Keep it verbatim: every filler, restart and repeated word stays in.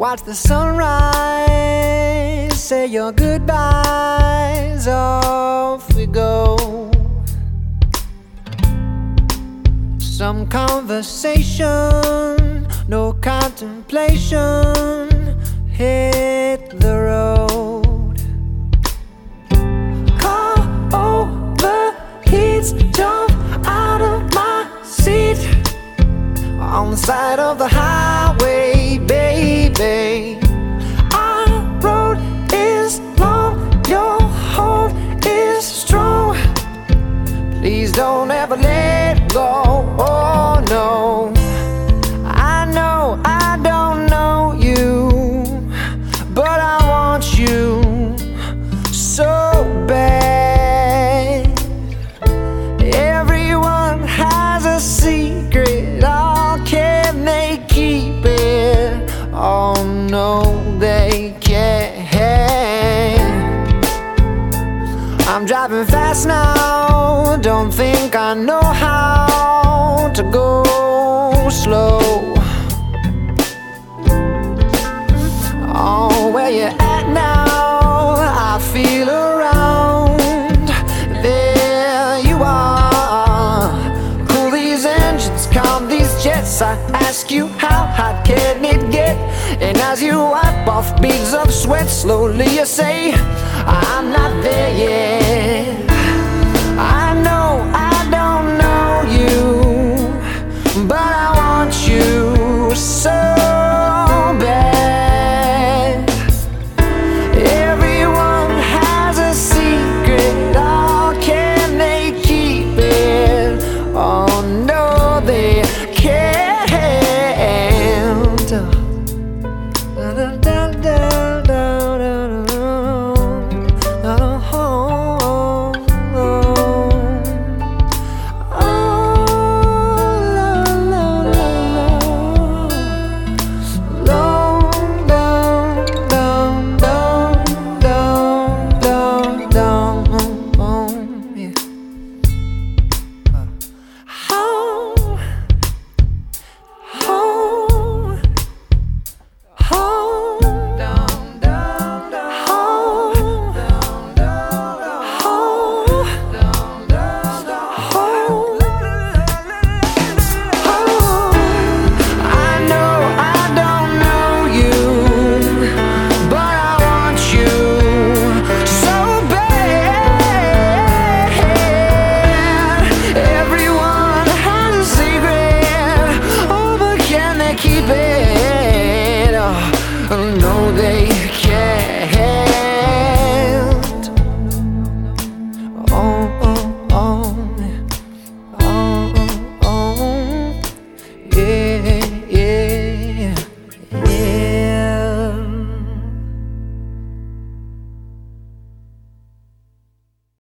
watch the sunrise, say your goodbyes, off we go. Some conversation, no contemplation, hit the road. Car overheats, jump out of my seat on the side of the highway, baby. Our road is long, your hold is strong. Please don't ever let go. Oh no, I know I don't know you, but I want you so bad. Everyone has a secret, oh, can they keep it? Oh no, they can't. I'm driving fast now, don't think I know how to go slow. Oh, where you at now? I feel around. There you are. Cool these engines, calm these jets. I ask you, how hot can it get? And as you wipe off beads of sweat, slowly you say, I'm not there yet.